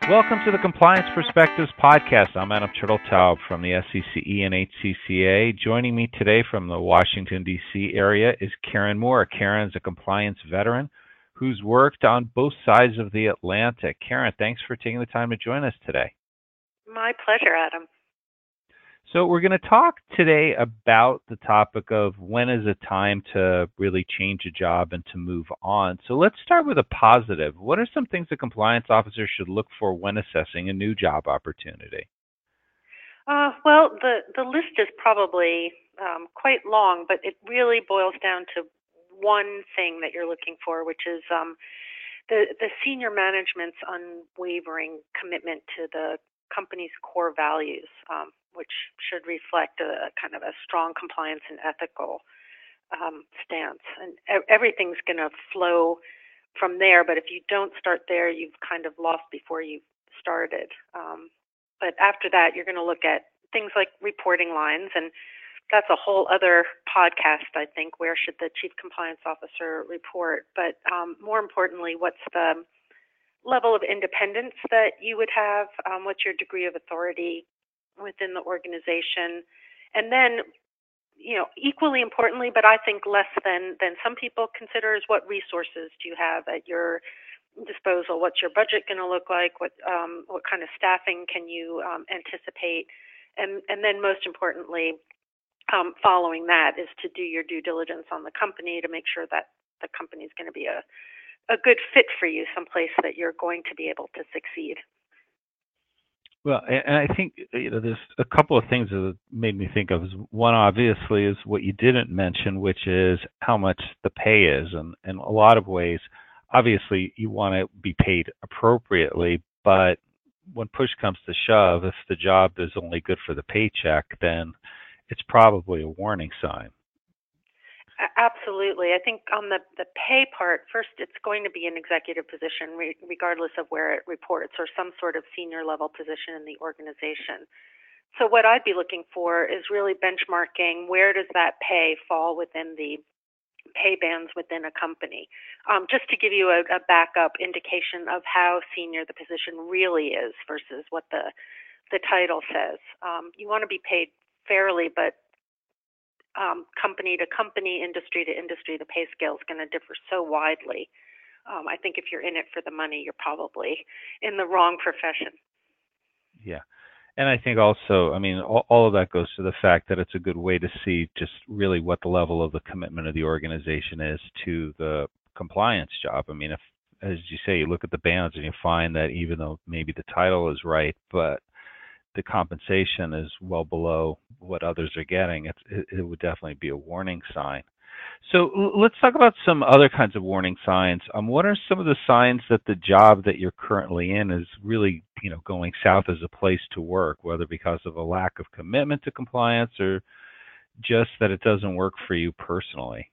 Welcome to the Compliance Perspectives podcast. I'm Adam Turtletaub from the SCCE and HCCA. Joining me today from the Washington, D.C. area is Karen Moore. Karen is a compliance veteran who's worked on both sides of the Atlantic. Karen, thanks for taking the time to join us today. My pleasure, Adam. So we're going to talk today about the topic of when is a time to really change a job and to move on. So let's start with a positive. What are some things a compliance officer should look for when assessing a new job opportunity? Well, the list is probably quite long, but it really boils down to one thing that you're looking for, which is the senior management's unwavering commitment to the company's core values, which should reflect a kind of a strong compliance and ethical stance. And everything's going to flow from there, but if you don't start there, you've kind of lost before you started. But after that, you're going to look at things like reporting lines, and that's a whole other podcast, I think. Where should the chief compliance officer report? But more importantly, what's the level of independence that you would have? What's your degree of authority within the organization? And then, equally importantly, but I think less than some people consider, is what resources do you have at your disposal? What's your budget going to look like? What kind of staffing can you anticipate? And then most importantly, following that is to do your due diligence on the company to make sure that the company is going to be a good fit for you, someplace that you're going to be able to succeed. Well, and I think there's a couple of things that made me think of. One, obviously, is what you didn't mention, which is how much the pay is. And in a lot of ways, obviously, you want to be paid appropriately, but when push comes to shove, if the job is only good for the paycheck, then it's probably a warning sign. Absolutely. I think on the pay part, first, it's going to be an executive position, regardless of where it reports, or some sort of senior level position in the organization. So what I'd be looking for is really benchmarking where does that pay fall within the pay bands within a company. Just to give you a backup indication of how senior the position really is versus what the title says. You want to be paid fairly, but company to company, industry to industry, the pay scale is going to differ so widely. I think if you're in it for the money, you're probably in the wrong profession. Yeah. And I think also, I mean, all of that goes to the fact that it's a good way to see just really what the level of the commitment of the organization is to the compliance job. I mean, if, as you say, you look at the bands and you find that even though maybe the title is right, but the compensation is well below what others are getting, it would definitely be a warning sign. So let's talk about some other kinds of warning signs. What are some of the signs that the job that you're currently in is really, going south as a place to work, whether because of a lack of commitment to compliance or just that it doesn't work for you personally?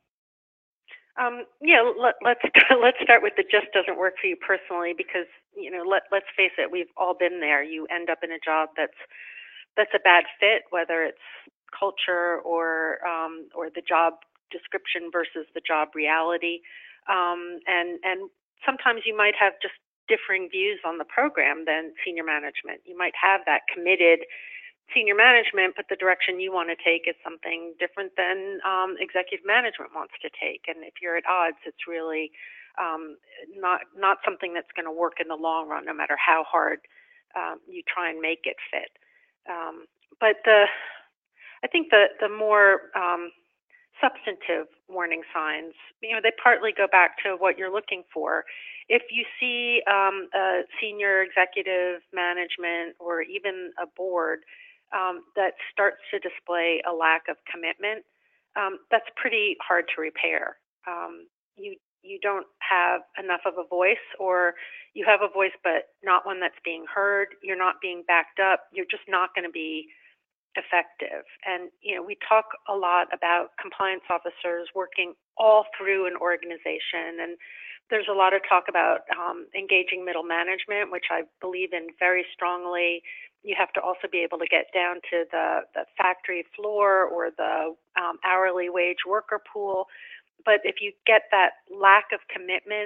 Let's start with the just doesn't work for you personally, because let's face it, we've all been there. You end up in a job that's a bad fit, whether it's culture or the job description versus the job reality, and sometimes you might have just differing views on the program than senior management. You might have that committed senior management, but the direction you want to take is something different than executive management wants to take. And if you're at odds, it's really not something that's going to work in the long run, no matter how hard you try and make it fit. But I think the more substantive warning signs, they partly go back to what you're looking for. If you see a senior executive management or even a board that starts to display a lack of commitment, that's pretty hard to repair. You don't have enough of a voice, or you have a voice but not one that's being heard. You're not being backed up. You're just not going to be effective. And we talk a lot about compliance officers working all through an organization, and there's a lot of talk about engaging middle management, which I believe in very strongly. You have to also be able to get down to the factory floor or the hourly wage worker pool. But if you get that lack of commitment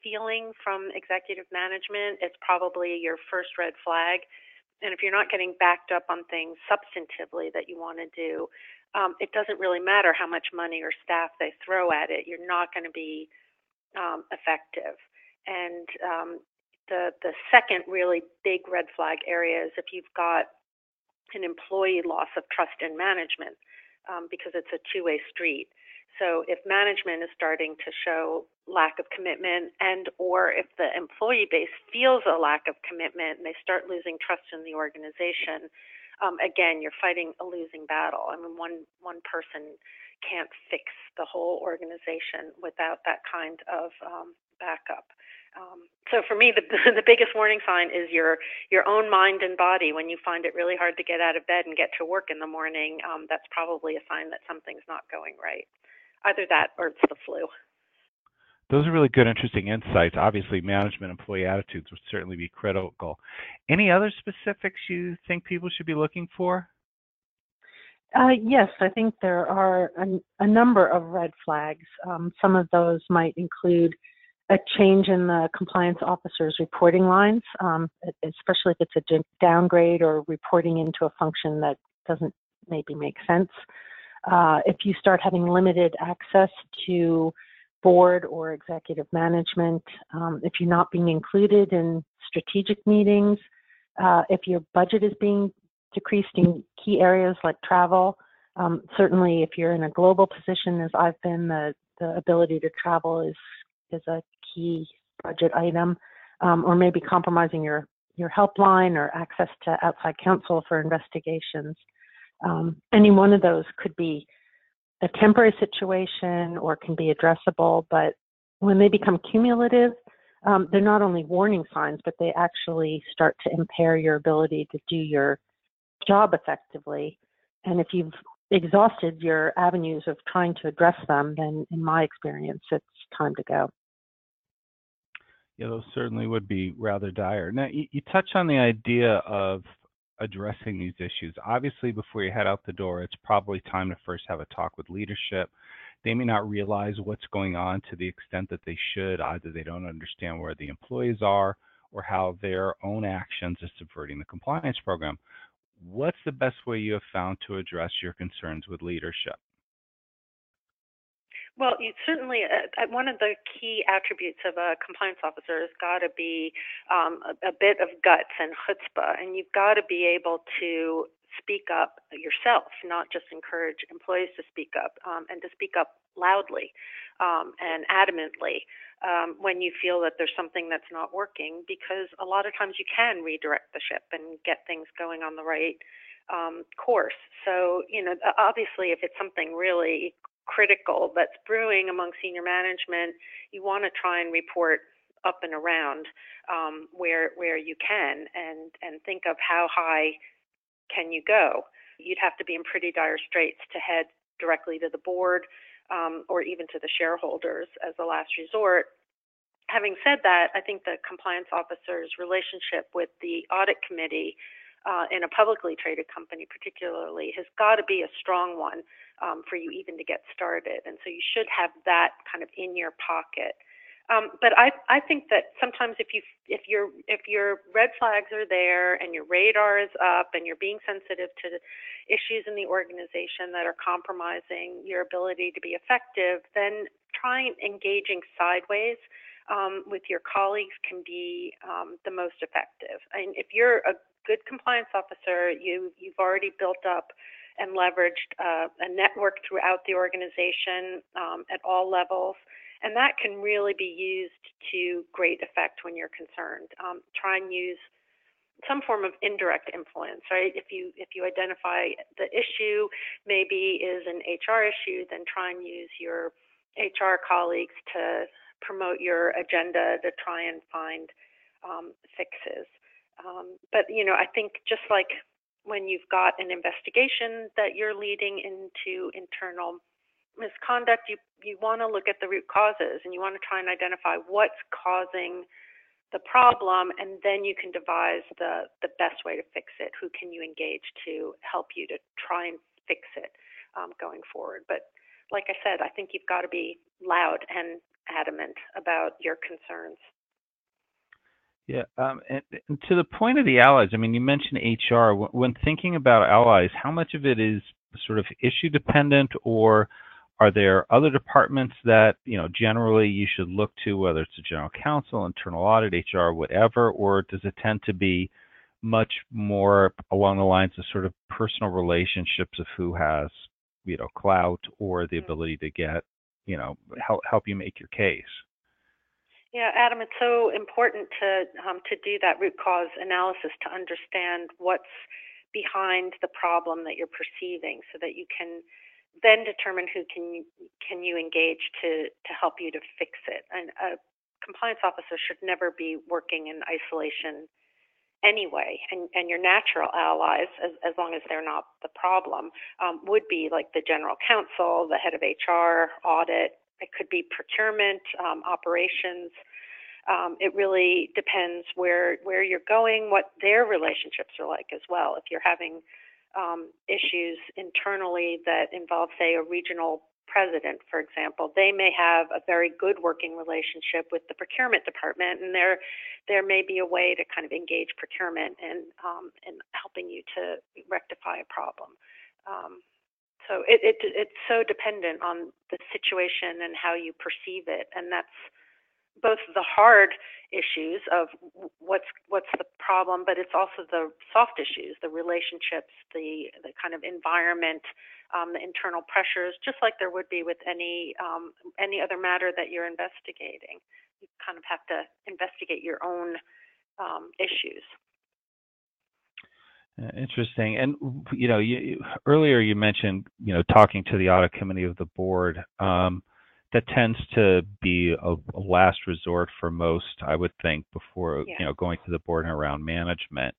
feeling from executive management, it's probably your first red flag. And if you're not getting backed up on things substantively that you want to do, it doesn't really matter how much money or staff they throw at it. You're not going to be effective. And the second really big red flag area is if you've got an employee loss of trust in management, because it's a two-way street. So if management is starting to show lack of commitment, and or if the employee base feels a lack of commitment and they start losing trust in the organization, again, you're fighting a losing battle. I mean, one person can't fix the whole organization without that kind of backup. So for me, the biggest warning sign is your own mind and body. When you find it really hard to get out of bed and get to work in the morning, that's probably a sign that something's not going right. Either that or it's the flu. Those are really good, interesting insights. Obviously, management employee attitudes would certainly be critical. Any other specifics you think people should be looking for? Yes, I think there are a number of red flags. Some of those might include a change in the compliance officer's reporting lines, especially if it's a downgrade or reporting into a function that doesn't maybe make sense. If you start having limited access to board or executive management, if you're not being included in strategic meetings, if your budget is being decreased in key areas like travel, certainly if you're in a global position, as I've been, the ability to travel is a key budget item, or maybe compromising your helpline or access to outside counsel for investigations. Any one of those could be a temporary situation or can be addressable, but when they become cumulative, they're not only warning signs, but they actually start to impair your ability to do your job effectively. And if you've exhausted your avenues of trying to address them, then in my experience, it's time to go. Yeah, those certainly would be rather dire. Now, you touch on the idea of addressing these issues. Obviously, before you head out the door, it's probably time to first have a talk with leadership. They may not realize what's going on to the extent that they should. Either they don't understand where the employees are or how their own actions are subverting the compliance program. What's the best way you have found to address your concerns with leadership? Well, you certainly, one of the key attributes of a compliance officer has got to be a bit of guts and chutzpah, and you've got to be able to speak up yourself, not just encourage employees to speak up, and to speak up loudly and adamantly when you feel that there's something that's not working, because a lot of times you can redirect the ship and get things going on the right course. So, obviously, if it's something really critical that's brewing among senior management, you want to try and report up and around where you can, and think of how high can you go. You'd have to be in pretty dire straits to head directly to the board or even to the shareholders as a last resort. Having said that, I think the compliance officer's relationship with the audit committee in a publicly traded company particularly has got to be a strong one for you even to get started. And so you should have that kind of in your pocket. But I think that sometimes if your red flags are there and your radar is up and you're being sensitive to issues in the organization that are compromising your ability to be effective, then trying engaging sideways with your colleagues can be the most effective. And if you're a good compliance officer, you've already built up and leveraged a network throughout the organization at all levels, and that can really be used to great effect when you're concerned. Try and use some form of indirect influence, right? If you identify the issue maybe is an HR issue, then try and use your HR colleagues to promote your agenda to try and find fixes. But I think just like when you've got an investigation that you're leading into internal misconduct, you want to look at the root causes and you want to try and identify what's causing the problem, and then you can devise the best way to fix it. Who can you engage to help you to try and fix it going forward? But like I said, I think you've got to be loud and adamant about your concerns. Yeah, and to the point of the allies, I mean, you mentioned HR. When thinking about allies, how much of it is sort of issue dependent, or are there other departments that, generally you should look to, whether it's the general counsel, internal audit, HR, whatever, or does it tend to be much more along the lines of sort of personal relationships of who has, clout or the ability to get, help you make your case? Yeah, Adam, it's so important to do that root cause analysis to understand what's behind the problem that you're perceiving, so that you can then determine who can you engage to help you to fix it. And a compliance officer should never be working in isolation anyway. And your natural allies, as long as they're not the problem, would be like the general counsel, the head of HR, audit. It could be procurement, operations. It really depends where you're going, what their relationships are like as well. If you're having issues internally that involve, say, a regional president, for example, they may have a very good working relationship with the procurement department, and there may be a way to kind of engage procurement in helping you to rectify a problem. So it's so dependent on the situation and how you perceive it, and that's both the hard issues of what's the problem, but it's also the soft issues, the relationships, the kind of environment, the internal pressures, just like there would be with any other matter that you're investigating. You kind of have to investigate your own issues. Interesting. And, earlier you mentioned, talking to the audit committee of the board. That tends to be a last resort for most, I would think, before, going to the board and around management.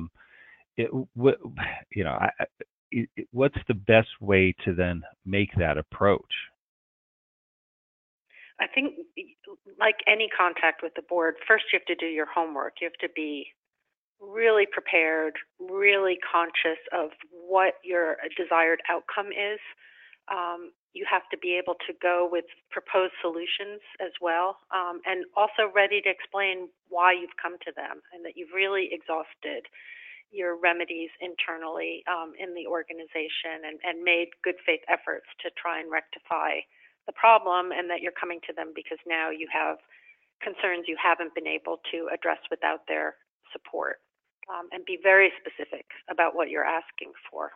What's the best way to then make that approach? I think, like any contact with the board, first you have to do your homework. You have to be really prepared, really conscious of what your desired outcome is. You have to be able to go with proposed solutions as well, and also ready to explain why you've come to them and that you've really exhausted your remedies internally in the organization and made good faith efforts to try and rectify the problem, and that you're coming to them because now you have concerns you haven't been able to address without their support, and be very specific about what you're asking for.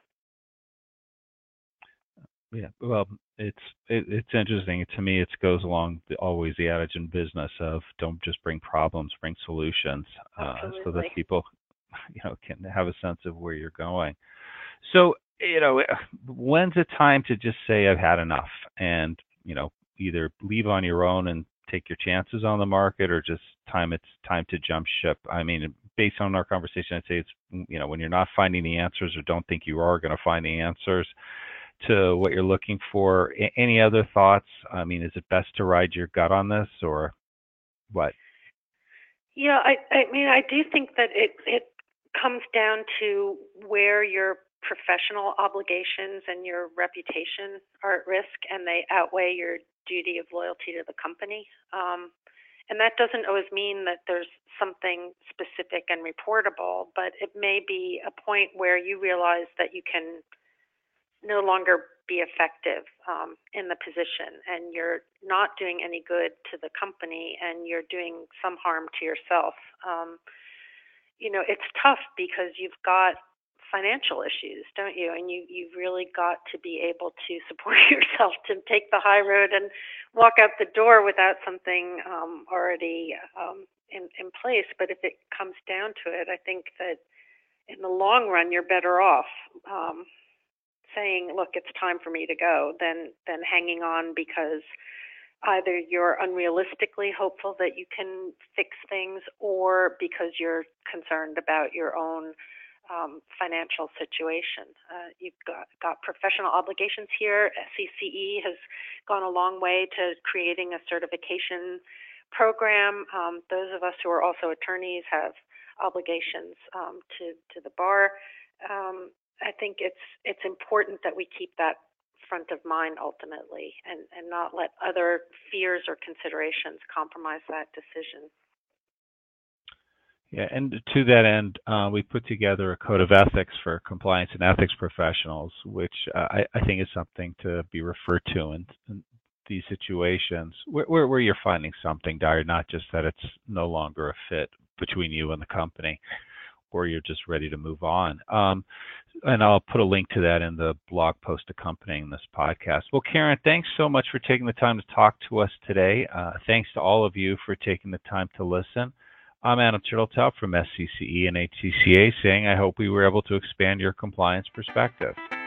Yeah, well, it's interesting. To me, it goes along always the adage in business of don't just bring problems, bring solutions, so that people, can have a sense of where you're going. So, when's it time to just say I've had enough, and either leave on your own and take your chances on the market, or just it's time to jump ship? I mean, based on our conversation, I'd say it's when you're not finding the answers or don't think you are going to find the answers to what you're looking for. Any other thoughts? I mean, is it best to ride your gut on this, or what? Yeah, I mean, I do think that it comes down to where your professional obligations and your reputation are at risk, and they outweigh your duty of loyalty to the company. And that doesn't always mean that there's something specific and reportable, but it may be a point where you realize that you can no longer be effective in the position, and you're not doing any good to the company, and you're doing some harm to yourself. It's tough because you've got financial issues, don't you? And you've really got to be able to support yourself to take the high road and walk out the door without something already in place. But if it comes down to it, I think that in the long run, you're better off saying, look, it's time for me to go, than hanging on because either you're unrealistically hopeful that you can fix things, or because you're concerned about your own financial situation. You've got professional obligations here. SCCE has gone a long way to creating a certification program. Those of us who are also attorneys have obligations to the bar. I think it's important that we keep that front of mind ultimately, and not let other fears or considerations compromise that decision. Yeah, and to that end, we put together a code of ethics for compliance and ethics professionals, which I think is something to be referred to in these situations where you're finding something dire, not just that it's no longer a fit between you and the company, or you're just ready to move on. And I'll put a link to that in the blog post accompanying this podcast. Well, Karen, thanks so much for taking the time to talk to us today. Thanks to all of you for taking the time to listen. I'm Adam Turteltaub from SCCE and HCCA saying I hope we were able to expand your compliance perspective.